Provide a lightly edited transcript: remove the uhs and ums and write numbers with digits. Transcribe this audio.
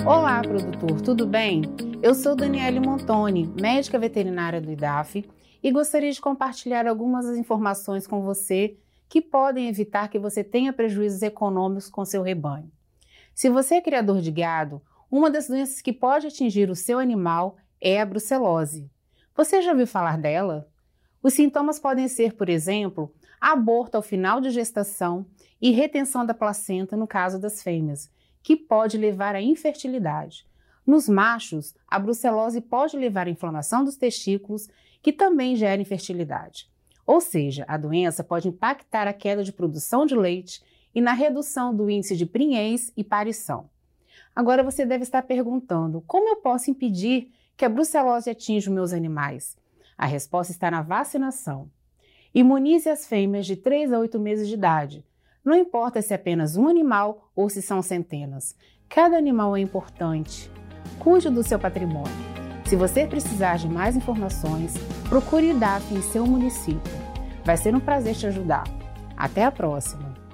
Olá, produtor, tudo bem? Eu sou Daniele Montoni, médica veterinária do IDAF, e gostaria de compartilhar algumas informações com você que podem evitar que você tenha prejuízos econômicos com seu rebanho. Se você é criador de gado, uma das doenças que pode atingir o seu animal é a brucelose. Você já ouviu falar dela? Os sintomas podem ser, por exemplo, aborto ao final de gestação e retenção da placenta no caso das fêmeas, que pode levar à infertilidade. Nos machos, a brucelose pode levar à inflamação dos testículos, que também gera infertilidade. Ou seja, a doença pode impactar a queda de produção de leite e na redução do índice de prinhez e parição. Agora você deve estar perguntando, como eu posso impedir que a brucelose atinja os meus animais? A resposta está na vacinação. Imunize as fêmeas de 3 a 8 meses de idade. Não importa se é apenas um animal ou se são centenas. Cada animal é importante. Cuide do seu patrimônio. Se você precisar de mais informações, procure o IDAF em seu município. Vai ser um prazer te ajudar. Até a próxima!